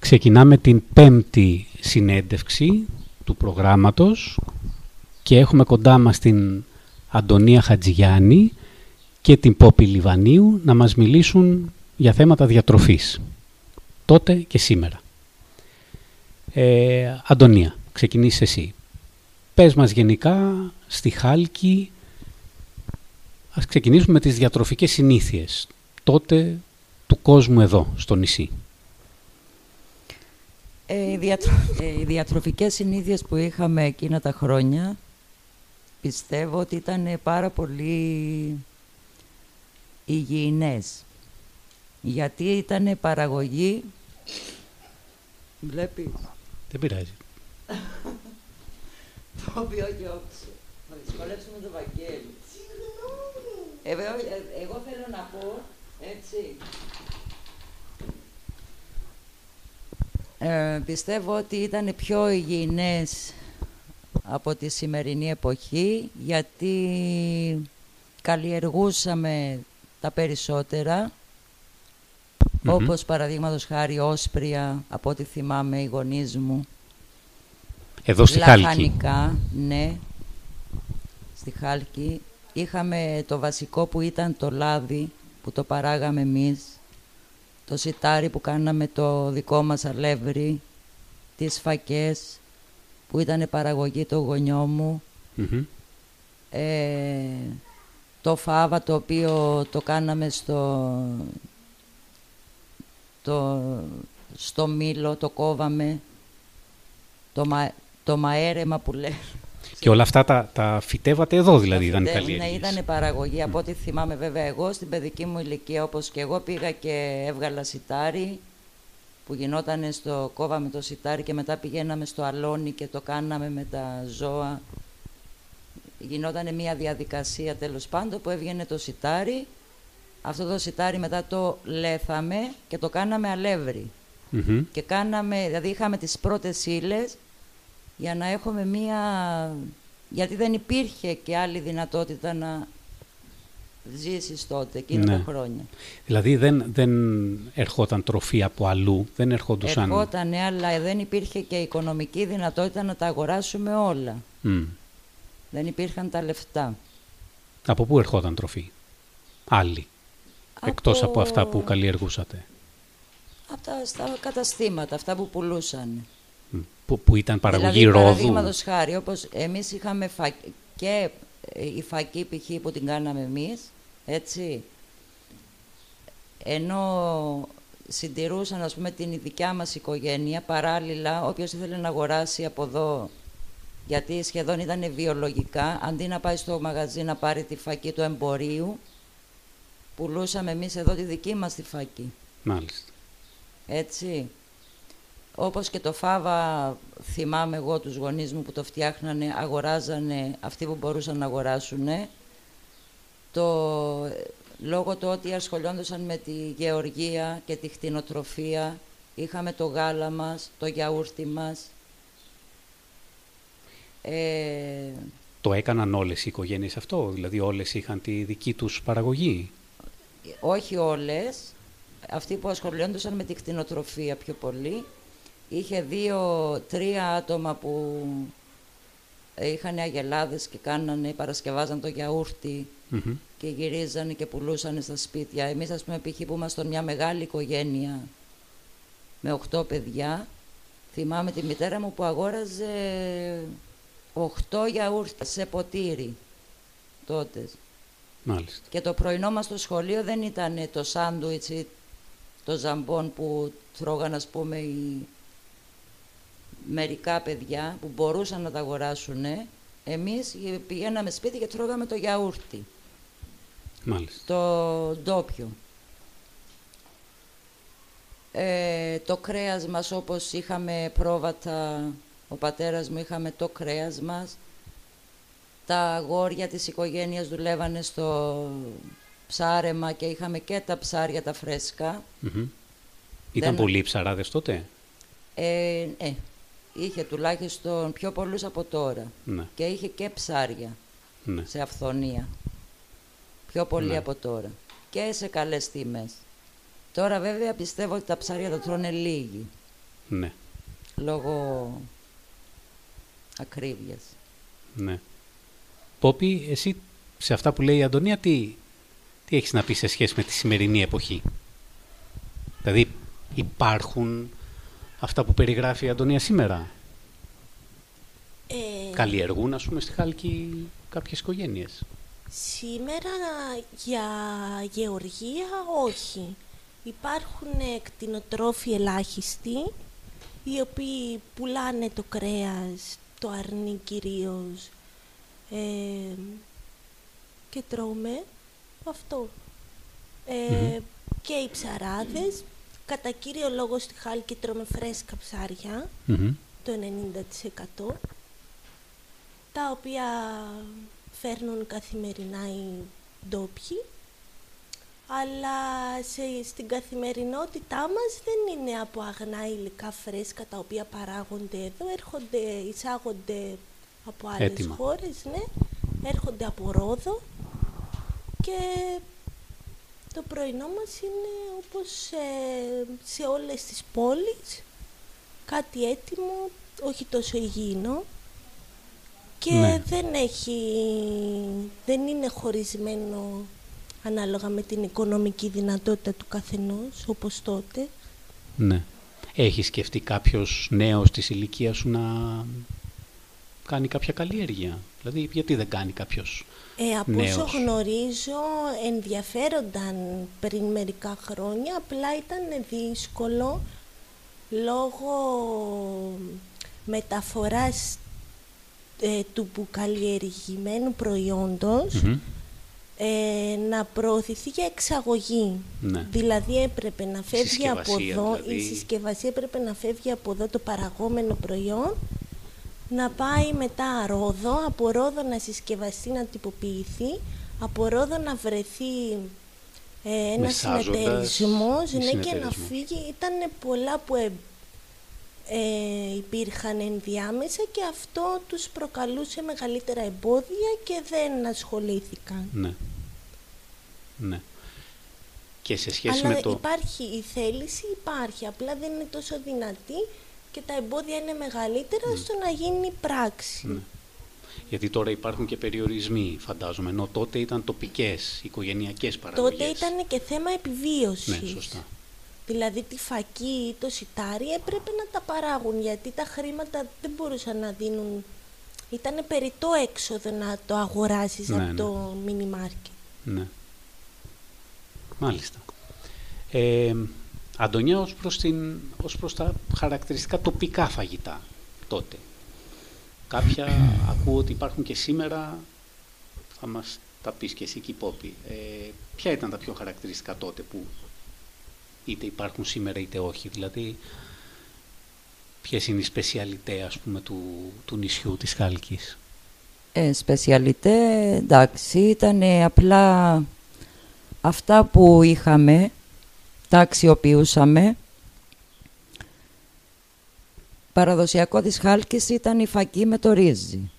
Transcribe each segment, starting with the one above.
Ξεκινάμε την 5η συνέντευξη του προγράμματος και έχουμε κοντά μας την Αντωνία Χατζηγιάννη και την Πόπη Λιβανίου να μας μιλήσουν για θέματα διατροφής, τότε και σήμερα. Αντωνία, ξεκινήσεις εσύ. Πες μας γενικά στη Χάλκη, ας ξεκινήσουμε με τις διατροφικές συνήθειες, τότε του κόσμου εδώ, στο νησί. Οι διατροφικές συνήθειες που είχαμε εκείνα τα χρόνια, πιστεύω ότι ήταν πάρα πολύ υγιεινές. Γιατί ήταν παραγωγή... Βλέπει. Δεν πειράζει. Το οποίο και όξο. Να δυσκολέψουμε το Βαγγέλη. Εγώ θέλω να πω, έτσι... πιστεύω ότι ήταν πιο υγιεινές από τη σημερινή εποχή, γιατί καλλιεργούσαμε τα περισσότερα, όπως παραδείγματος χάρη όσπρια, από ό,τι θυμάμαι οι γονείς μου. Εδώ στη Χάλκη. Λαχανικά, ναι, στη Χάλκη. Είχαμε το βασικό που ήταν το λάδι, που το παράγαμε εμείς, το σιτάρι που κάναμε το δικό μας αλεύρι, τις φακές που ήταν παραγωγή το γονιό μου, το φάβα το οποίο το κάναμε στο μήλο, το κόβαμε, το μαέρεμα που λέει. Και όλα αυτά τα φυτεύατε εδώ, δηλαδή, ήταν καλλιέργειες. Ναι, ήταν παραγωγή. Από ό,τι θυμάμαι, βέβαια, εγώ στην παιδική μου ηλικία, όπως και εγώ, πήγα και έβγαλα σιτάρι που γινόταν κόβαμε το σιτάρι και μετά πηγαίναμε στο αλόνι και το κάναμε με τα ζώα. Γινόταν μια διαδικασία, τέλος πάντων, που έβγαινε το σιτάρι. Αυτό το σιτάρι μετά το λέθαμε και το κάναμε αλεύρι. Και δηλαδή είχαμε τις πρώτες ύλες για να έχουμε γιατί δεν υπήρχε και άλλη δυνατότητα να ζήσεις τότε, εκείνα τα χρόνια. Δηλαδή δεν ερχόταν τροφή από αλλού, δεν ερχόντουσαν... Ερχότανε, αλλά δεν υπήρχε και οικονομική δυνατότητα να τα αγοράσουμε όλα. Δεν υπήρχαν τα λεφτά. Από πού ερχόταν τροφή, άλλη, εκτός από αυτά που καλλιεργούσατε? Από τα καταστήματα, αυτά που πουλούσαν. Που ήταν παραγωγή δηλαδή, ρόδου. Παραδείγματος χάρη, όπως εμείς είχαμε και η φακή π.χ. που την κάναμε εμείς, έτσι, ενώ συντηρούσαν, ας πούμε, την δικιά μας οικογένεια, παράλληλα όποιος ήθελε να αγοράσει από εδώ, γιατί σχεδόν ήταν βιολογικά, αντί να πάει στο μαγαζί να πάρει τη φακή του εμπορίου, πουλούσαμε εμείς εδώ τη δική μας τη φακή. Μάλιστα. Έτσι. Όπως και το φάβα, θυμάμαι εγώ τους γονείς μου που το φτιάχνανε, αγοράζανε αυτοί που μπορούσαν να αγοράσουνε. Λόγω του ότι ασχολιόντουσαν με τη γεωργία και τη κτηνοτροφία, είχαμε το γάλα μας, το γιαούρτι μας. Το έκαναν όλες οι οικογένειες αυτό, δηλαδή όλες είχαν τη δική τους παραγωγή? Όχι όλες, αυτοί που ασχολιόντουσαν με τη κτηνοτροφία πιο πολύ. Είχε 2-3 άτομα που είχαν αγελάδες και παρασκευάζαν το γιαούρτι και γυρίζανε και πουλούσαν στα σπίτια. Εμείς, ας πούμε, π.χ. που ήμασταν μια μεγάλη οικογένεια με 8 παιδιά, θυμάμαι τη μητέρα μου που αγόραζε 8 γιαούρτια σε ποτήρι τότε. Μάλιστα. Και το πρωινό μας στο σχολείο δεν ήταν το σάντουιτς ή το ζαμπόν που τρώγαν, ας πούμε, μερικά παιδιά που μπορούσαν να τα αγοράσουν. Εμείς πηγαίναμε σπίτι και τρώγαμε το γιαούρτι. Μάλιστα. Το ντόπιο. Το κρέας μας, όπως είχαμε πρόβατα, ο πατέρας μου, είχαμε το κρέας μας. Τα αγόρια της οικογένειας δουλεύανε στο ψάρεμα και είχαμε και τα ψάρια τα φρέσκα. Ήταν πολλοί ψαράδες τότε? Είχε τουλάχιστον πιο πολλούς από τώρα. Ναι. Και είχε και ψάρια σε αυθονία. Πιο πολύ από τώρα. Και σε καλές τιμές. Τώρα βέβαια πιστεύω ότι τα ψάρια τα τρώνε λίγοι. Ναι. Λόγω ακρίβειας. Ναι. Πόπη, εσύ σε αυτά που λέει η Αντωνία, τι έχεις να πεις σε σχέση με τη σημερινή εποχή? Δηλαδή, υπάρχουν αυτά που περιγράφει η Αντωνία σήμερα? Καλλιεργούν, ας πούμε, στη Χάλκη κάποιες οικογένειες? Σήμερα για γεωργία όχι. Υπάρχουν κτηνοτρόφοι ελάχιστοι, οι οποίοι πουλάνε το κρέας, το αρνί κυρίως, και τρώμε αυτό. Και οι ψαράδες, κατά κύριο λόγο στη Χάλκη τρώμε φρέσκα ψάρια, το 90%, τα οποία φέρνουν καθημερινά οι ντόπιοι, αλλά στην καθημερινότητά μας δεν είναι από αγνά υλικά φρέσκα τα οποία παράγονται εδώ, εισάγονται από άλλες χώρες, ναι, έρχονται από Ρόδο, και το πρωινό μας είναι όπως σε όλες τις πόλεις, κάτι έτοιμο, όχι τόσο υγιεινό, και δεν είναι χωρισμένο ανάλογα με την οικονομική δυνατότητα του καθενός, όπως τότε. Ναι. Έχει σκεφτεί κάποιος νέος της ηλικίας σου να κάνει κάποια καλλιέργεια? Δηλαδή, γιατί δεν κάνει κάποιος από νέος? όσο γνωρίζω, ενδιαφέρονταν πριν μερικά χρόνια, απλά ήταν δύσκολο λόγω μεταφοράς του καλλιεργημένου προϊόντος, να προωθηθεί για εξαγωγή. Ναι. Δηλαδή έπρεπε να φεύγει από εδώ, η συσκευασία έπρεπε να φεύγει από εδώ το παραγόμενο προϊόν, να πάει μετά Ρόδο, από Ρόδο να συσκευαστεί, να τυποποιηθεί, από Ρόδο να βρεθεί ένας συνεταιρισμός, ναι, και να φύγει. Ήταν πολλά που υπήρχαν ενδιάμεσα, και αυτό τους προκαλούσε μεγαλύτερα εμπόδια και δεν ασχολήθηκαν. Ναι. Ναι. Και σε σχέση αλλά με το... υπάρχει η θέληση, υπάρχει, απλά δεν είναι τόσο δυνατή και τα εμπόδια είναι μεγαλύτερα στο να γίνει πράξη. Ναι. Γιατί τώρα υπάρχουν και περιορισμοί, φαντάζομαι, ενώ τότε ήταν τοπικές, οικογενειακές παραγωγές. Τότε ήταν και θέμα επιβίωσης. Ναι, σωστά. Δηλαδή τη φακή ή το σιτάρι έπρεπε να τα παράγουν, γιατί τα χρήματα δεν μπορούσαν να δίνουν. Ήταν περιττό έξοδο να το αγοράσεις από το μίνι μάρκετ. Ναι. Μάλιστα. Αντωνία, ως προς τα χαρακτηριστικά τοπικά φαγητά τότε. Κάποια ακούω ότι υπάρχουν και σήμερα, θα μας τα πεις και εσύ και η Πόπη. Ποια ήταν τα πιο χαρακτηριστικά τότε που είτε υπάρχουν σήμερα είτε όχι? Δηλαδή, ποιες είναι οι σπεσιαλιτέ, ας πούμε, του νησιού της Χάλκης? Σπεσιαλιτέ, εντάξει, ήταν απλά αυτά που είχαμε, τα αξιοποιούσαμε. Παραδοσιακό της Χάλκης ήταν η φακή με το ρύζι.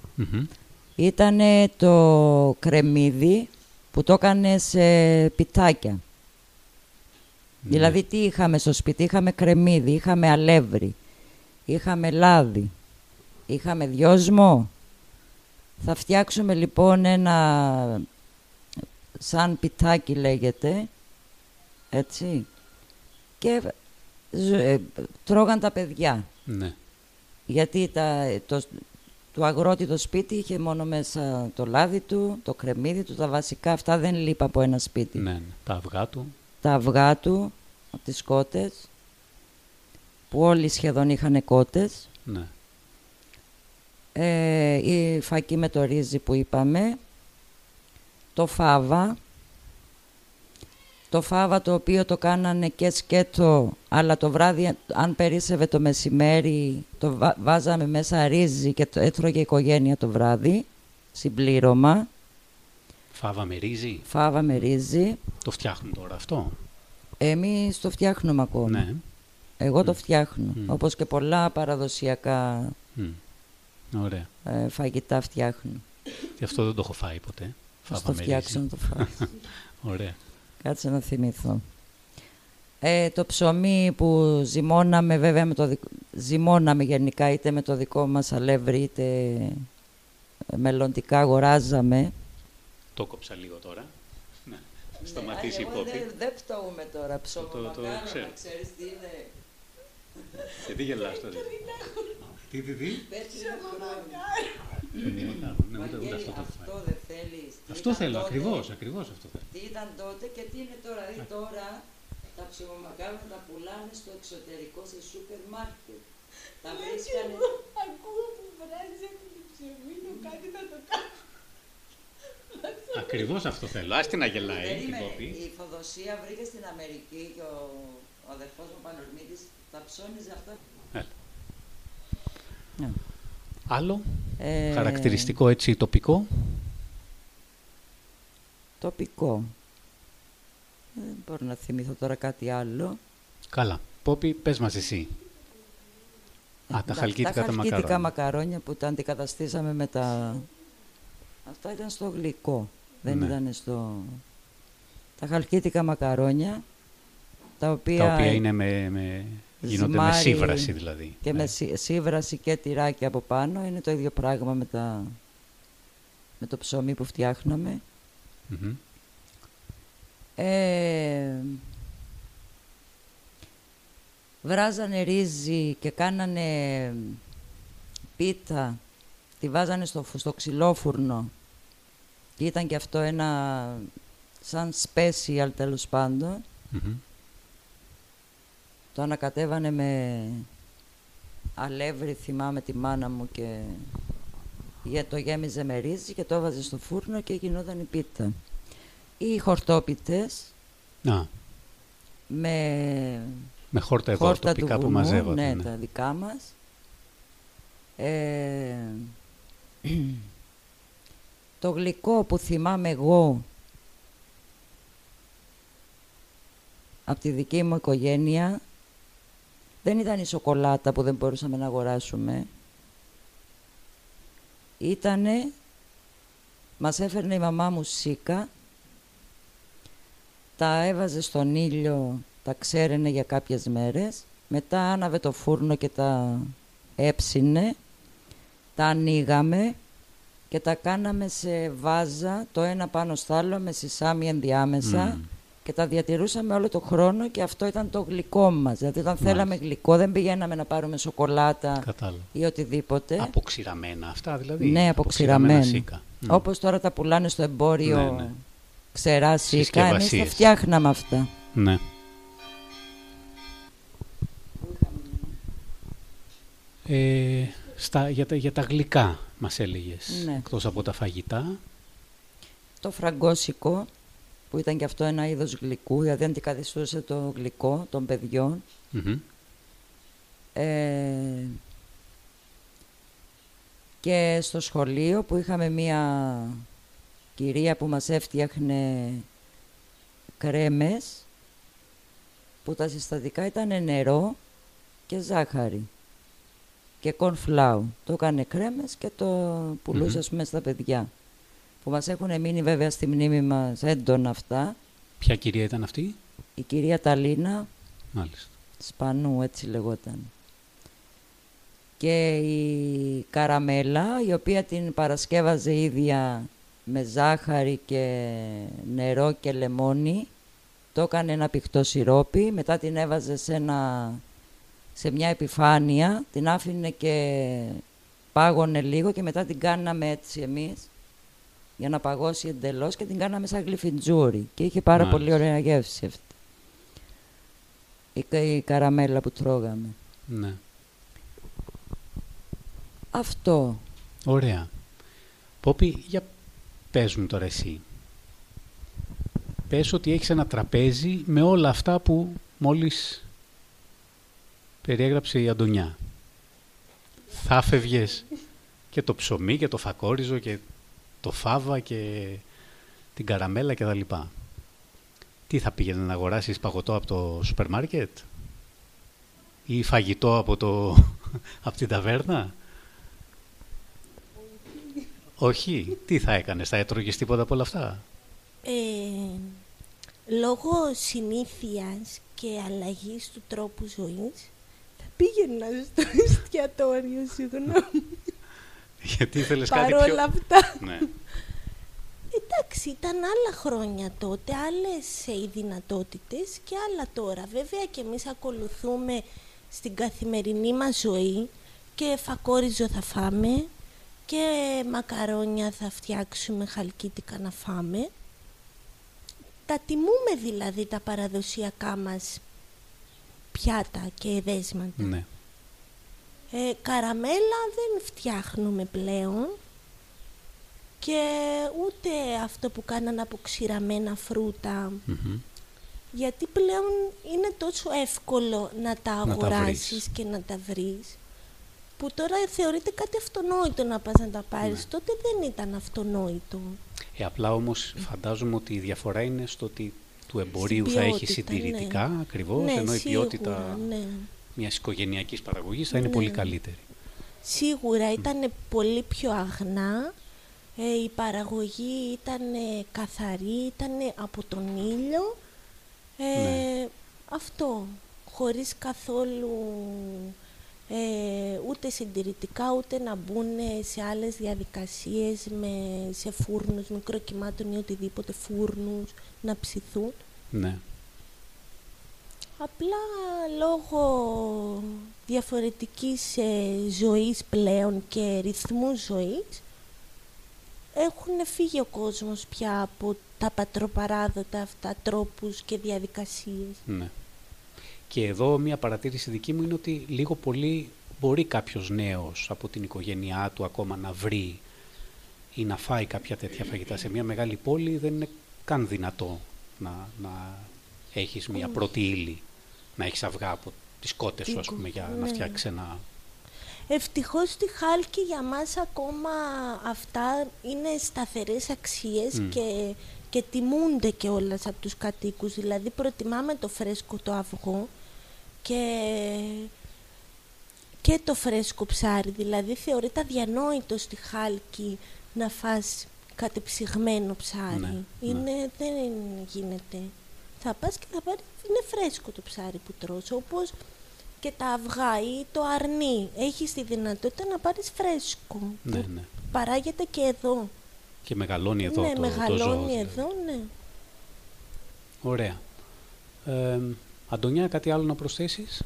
Ήτανε το κρεμμύδι που το έκανε σε πιτάκια. Δηλαδή τι είχαμε στο σπίτι? Είχαμε κρεμμύδι, είχαμε αλεύρι, είχαμε λάδι, είχαμε δυόσμο. Θα φτιάξουμε λοιπόν ένα σαν πιτάκι, λέγεται, έτσι, και τρώγαν τα παιδιά. Ναι. Γιατί το αγρότη το σπίτι είχε μόνο μέσα το λάδι του, το κρεμμύδι του, τα βασικά αυτά δεν λείπα από ένα σπίτι. Ναι, τα αυγά του. Τα αυγά του, από τις κότες, που όλοι σχεδόν είχαν κότες. Ναι. Η φακή με το ρύζι που είπαμε, το φάβα, το οποίο το κάνανε και σκέτο, αλλά το βράδυ, αν περίσσευε το μεσημέρι, το βάζαμε μέσα ρύζι και το έτρωγε η οικογένεια το βράδυ, συμπλήρωμα. Φάβα με ρύζι. Φάβα με ρύζι. Το φτιάχνουν τώρα αυτό? Εμείς το φτιάχνουμε ακόμα. Ναι. Εγώ το φτιάχνω, όπως και πολλά παραδοσιακά ωραία. Φαγητά φτιάχνω. Και αυτό δεν το έχω φάει ποτέ. Θα το φτιάξω να το φάω. Ωραία. Κάτσε να θυμηθώ. Το ψωμί που ζυμώναμε, βέβαια ζυμώναμε γενικά, είτε με το δικό μας αλεύρι είτε μελλοντικά αγοράζαμε. Το κόψα λίγο τώρα. Σταματήσει η Πόπη. Δεν φτωούμε τώρα ψωμομακάρονα, ξέρεις τι είναι. Γιατί γελάς τώρα? Τι? Αυτό δεν θέλεις. Αυτό θέλω, ακριβώς αυτό θέλω. Τι ήταν τότε και τι είναι τώρα. Τώρα τα ψωμομακάρονα τα πουλάνε στο εξωτερικό σε σούπερ μάρκετ. Τα βρίσκανε. Ακούω που βράζει από το ψωμί, κάτι θα το κάνω. Ακριβώς αυτό θέλω. Ας την αγελάει. Η Φοδοσία βρήκε στην Αμερική και ο αδερφός μου Πανορμίδης τα ψώνιζε αυτά. Άλλο χαρακτηριστικό έτσι τοπικό? Τοπικό. Δεν μπορώ να θυμηθώ τώρα κάτι άλλο. Καλά. Πόπη, πες μας εσύ. Τα χαλκίτικα τα μακαρόνια. Μακαρόνια που τα αντικαταστήσαμε με τα... Αυτά ήταν στο γλυκό. Δεν ήταν στο... Τα χαλκίτικα μακαρόνια, τα οποία είναι γίνονται με σύβραση δηλαδή. Και με σύβραση και τυράκι από πάνω. Είναι το ίδιο πράγμα με το ψωμί που φτιάχναμε. Βράζανε ρύζι και κάνανε πίτα. Τη βάζανε στο ξυλόφουρνο. Και ήταν και αυτό ένα σαν special τέλος πάντων. Το ανακατέβανε με αλεύρι, θυμάμαι τη μάνα μου, και το γέμιζε με ρύζι και το έβαζε στο φούρνο και γινόταν η πίτα. Ή χορτόπιτες με χόρτα εδώ, τοπικά που μαζεύονται. Ναι, τα δικά μας. Το γλυκό που θυμάμαι εγώ από τη δική μου οικογένεια δεν ήταν η σοκολάτα που δεν μπορούσαμε να αγοράσουμε. Μας έφερνε η μαμά μου σίκα, τα έβαζε στον ήλιο, τα ξέραινε για κάποιες μέρες, μετά άναβε το φούρνο και τα έψινε, τα ανοίγαμε και τα κάναμε σε βάζα, το ένα πάνω στο άλλο με σισάμι ενδιάμεσα και τα διατηρούσαμε όλο το χρόνο, και αυτό ήταν το γλυκό μας. Δηλαδή όταν θέλαμε γλυκό δεν πηγαίναμε να πάρουμε σοκολάτα ή οτιδήποτε. Αποξηραμένα αυτά δηλαδή? Ναι, αποξηραμένα. Όπως τώρα τα πουλάνε στο εμπόριο, ξερά σίκα, εμείς τα φτιάχναμε αυτά. Ναι. Για τα γλυκά μας έλεγες, εκτός από τα φαγητά. Το φραγκόσικο, που ήταν και αυτό ένα είδος γλυκού, δηλαδή αντικαθιστούσε το γλυκό των παιδιών. Και στο σχολείο που είχαμε μία κυρία που μας έφτιαχνε κρέμες, που τα συστατικά ήταν νερό και ζάχαρη και κονφλάου. Το έκανε κρέμες και το πουλούσε ας πούμε στα παιδιά, που μας έχουν μείνει βέβαια στη μνήμη μας έντονα αυτά. Ποια κυρία ήταν αυτή? Η κυρία Ταλίνα. Μάλιστα. Σπανού, έτσι λεγόταν. Και η καραμέλα, η οποία την παρασκεύαζε ίδια με ζάχαρη και νερό και λεμόνι, το έκανε ένα πηχτό σιρόπι, μετά την έβαζε σε μια επιφάνεια, την άφηνε και πάγωνε λίγο και μετά την κάναμε έτσι εμείς για να παγώσει εντελώς και την κάναμε σαν γλυφιντζούρι και είχε πάρα πολύ ωραία γεύση αυτή η καραμέλα που τρώγαμε. Ναι. Αυτό. Ωραία. Πόπη, για πες μου τώρα εσύ. Πες ότι έχεις ένα τραπέζι με όλα αυτά που μόλις περιέγραψε η Αντωνιά. Θα φεύγες και το ψωμί και το φακόριζο και το φάβα και την καραμέλα και τα λοιπά. Τι θα πήγαινε να αγοράσεις, παγωτό από το σούπερ μάρκετ ή φαγητό από την ταβέρνα? Όχι. Τι θα έκανες, θα έτρωγες τίποτα από όλα αυτά? Λόγω συνήθειας και αλλαγής του τρόπου ζωής, θα πήγαινα στο εστιατόριο, συγγνώμη. Γιατί ήθελες κάτι πιο... Παρόλα αυτά. Ναι. Εντάξει, ήταν άλλα χρόνια τότε, άλλες οι δυνατότητες και άλλα τώρα. Βέβαια και εμείς ακολουθούμε στην καθημερινή μας ζωή και φακόριζο θα φάμε και μακαρόνια θα φτιάξουμε, χαλκίτικα να φάμε. Τα τιμούμε δηλαδή τα παραδοσιακά μας πιάτα και δέσματα. Ναι. Καραμέλα δεν φτιάχνουμε πλέον και ούτε αυτό που κάνανε από ξηραμένα φρούτα, γιατί πλέον είναι τόσο εύκολο να τα αγοράσεις και να τα βρεις, που τώρα θεωρείται κάτι αυτονόητο να πας να τα πάρεις. Ναι. Τότε δεν ήταν αυτονόητο. Απλά όμως φαντάζομαι ότι η διαφορά είναι στο ότι του εμπορίου ποιότητα, θα έχει συντηρητικά, ναι. Ακριβώς, ναι, ενώ σίγουρα, η ποιότητα μιας οικογενειακής παραγωγής θα είναι πολύ καλύτερη. Σίγουρα ήταν πολύ πιο αγνά, η παραγωγή ήταν καθαρή, ήταν από τον ήλιο, αυτό, χωρίς καθόλου ούτε συντηρητικά, ούτε να μπουν σε άλλες διαδικασίες, σε φούρνους μικροκυμάτων ή οτιδήποτε, φούρνους να ψηθούν. Ναι. Απλά λόγω διαφορετικής ζωής πλέον και ρυθμού ζωής έχουν φύγει ο κόσμος πια από τα πατροπαράδοτα αυτά τρόπους και διαδικασίες. Ναι. Και εδώ μια παρατήρηση δική μου είναι ότι λίγο πολύ μπορεί κάποιος νέος από την οικογένειά του ακόμα να βρει ή να φάει κάποια τέτοια φαγητά. Σε μια μεγάλη πόλη δεν είναι καν δυνατό να έχεις μια πρώτη ύλη, να έχεις αυγά από τις κότες σου, ας πούμε, για να φτιάξεις ένα... Ευτυχώς στη Χάλκη για μας ακόμα αυτά είναι σταθερές αξίες και τιμούνται κιόλας από τους κατοίκους. Δηλαδή προτιμάμε το φρέσκο το αυγό και το φρέσκο ψάρι. Δηλαδή θεωρείται αδιανόητο στη Χάλκη να φας κατεψυγμένο ψάρι. Ναι. Δεν γίνεται. Θα πας και θα πάρεις, είναι φρέσκο το ψάρι που τρως, όπως και τα αυγά ή το αρνί. Έχεις τη δυνατότητα να πάρεις φρέσκο. Ναι. Παράγεται και εδώ. Και μεγαλώνει εδώ το ζώο. Μεγαλώνει εδώ, ναι. Ωραία. Αντωνιά, κάτι άλλο να προσθέσεις?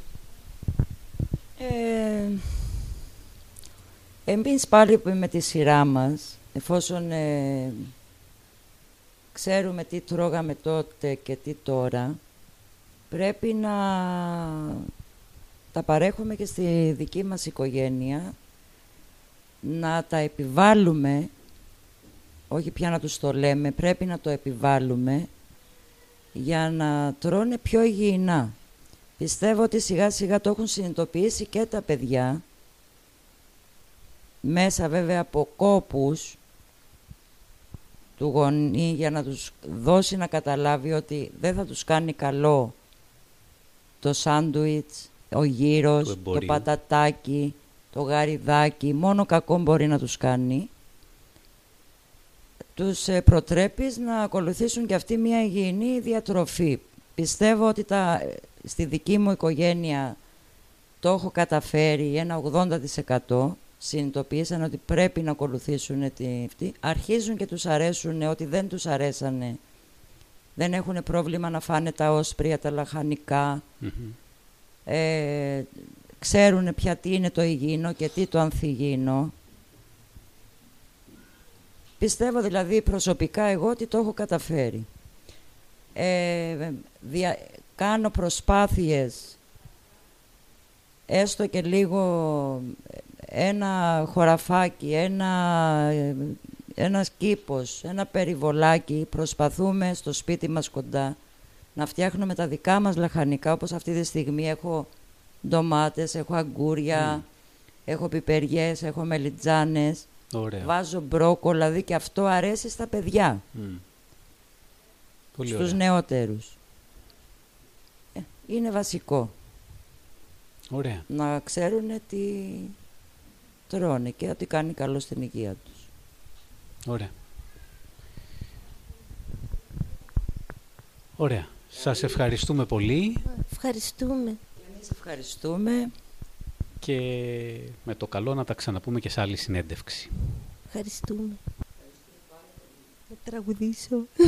Εμείς πάλι με τη σειρά μας, εφόσον ξέρουμε τι τρώγαμε τότε και τι τώρα, πρέπει να τα παρέχουμε και στη δική μας οικογένεια, να τα επιβάλλουμε, όχι πια να τους το λέμε, πρέπει να το επιβάλλουμε για να τρώνε πιο υγιεινά. Πιστεύω ότι σιγά σιγά το έχουν συνειδητοποιήσει και τα παιδιά, μέσα βέβαια από κόπους του γονεί, για να τους δώσει να καταλάβει ότι δεν θα τους κάνει καλό το σάντουιτς, ο γύρος, το πατατάκι, το γαριδάκι, μόνο κακό μπορεί να τους κάνει. Τους προτρέπεις να ακολουθήσουν και αυτοί μια υγιεινή διατροφή. Πιστεύω ότι στη δική μου οικογένεια το έχω καταφέρει, ένα 80%. Συνειδητοποίησαν ότι πρέπει να ακολουθήσουν αυτή. Αρχίζουν και τους αρέσουν, ότι δεν τους αρέσανε. Δεν έχουν πρόβλημα να φάνε τα όσπρια, τα λαχανικά. Ξέρουν πια τι είναι το υγιεινό και τι το ανθυγιεινό. Πιστεύω δηλαδή προσωπικά εγώ ότι το έχω καταφέρει. Κάνω προσπάθειες, έστω και λίγο, ένα χωραφάκι, ένας κήπος, ένα περιβολάκι, προσπαθούμε στο σπίτι μας κοντά να φτιάχνουμε τα δικά μας λαχανικά, όπως αυτή τη στιγμή έχω ντομάτες, έχω αγκούρια, έχω πιπεριές, έχω μελιτζάνες. Ωραία. Βάζω μπρόκολα, δηλαδή και αυτό αρέσει στα παιδιά, πολύ στους ωραία. Νεότερους. Είναι βασικό. Ωραία. Να ξέρουν τι τρώνε και ότι κάνει καλό στην υγεία τους. Ωραία. Ωραία. Σας ευχαριστούμε πολύ. Ευχαριστούμε. Και εμείς ευχαριστούμε. Και με το καλό να τα ξαναπούμε και σε άλλη συνέντευξη. Ευχαριστούμε. Να τραγουδήσω.